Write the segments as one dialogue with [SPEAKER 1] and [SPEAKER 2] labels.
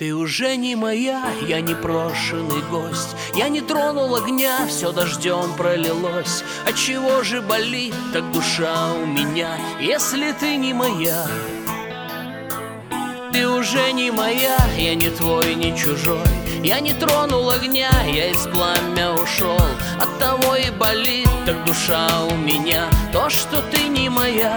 [SPEAKER 1] Ты уже не моя, я непрошенный гость. Я не тронул огня, все дождем пролилось. Отчего же болит так душа у меня, если ты не моя? Ты уже не моя, я не твой, не чужой. Я не тронул огня, я из пламя ушел. Оттого и болит так душа у меня, то, что ты не моя.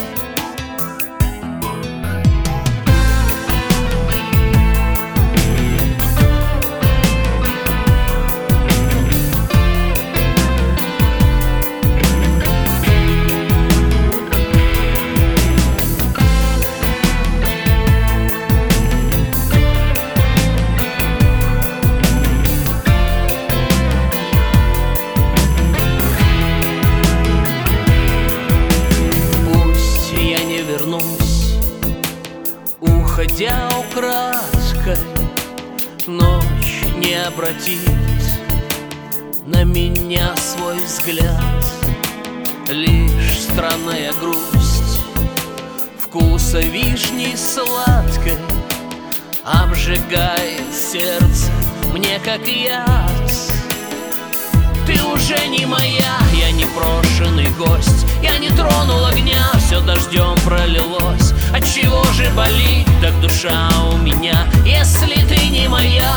[SPEAKER 1] Уходя украдкой, ночь не обратит на меня свой взгляд. Лишь странная грусть вкуса вишни сладкой обжигает сердце мне как яд. Ты уже не моя, я непрошенный гость. Я не тронул огня, все дождем пролилось. Отчего же болит так душа у меня, если ты не моя?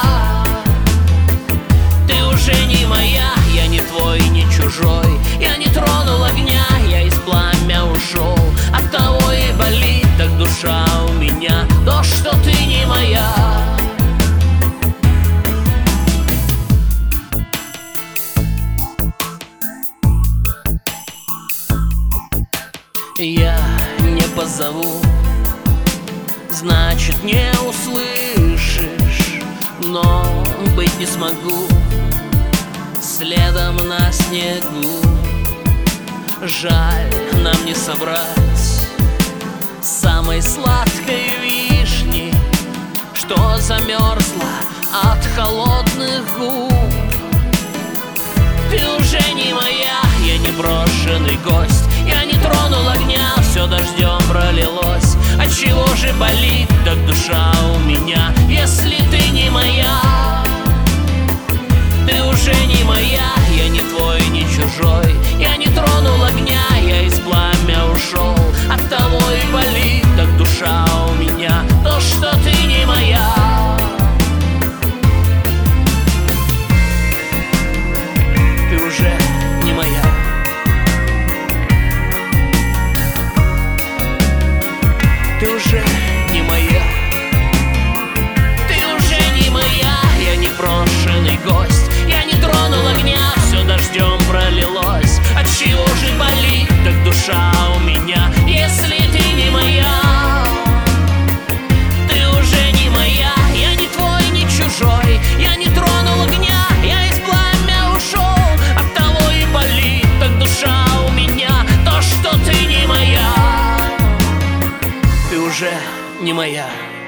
[SPEAKER 1] Ты уже не моя, я не твой, не чужой. Я не тронул огня, я из пламя ушел. Оттого и болит так душа у меня, то, что ты не моя. Я не позову, значит не услышишь, но быть не смогу следом на снегу. Жаль нам не собрать самой сладкой вишни, что замерзла от холодных губ. Ты уже не моя, я не брошенный гость. Я не тронул огня, все дождем пролилось. Отчего же болит так душа у меня, если ты не моя? Ты уже не моя, я не твой, не чужой. Я не тронул огня, я из пламя ушел. Оттого и болит так душа у меня, то, что ты не моя. Ты уже не моя. Ты уже не моя. Ты уже не моя, я не брошенный гость. Я не тронул огня, все дождем пролилось. Отчего же болит так душа у меня, если ты не моя? Ты уже не моя, я не твой, не чужой. Я не тронул огня, я из пламя ушел. Оттого и болит так душа у меня, то, что ты не моя. Ты уже не моя.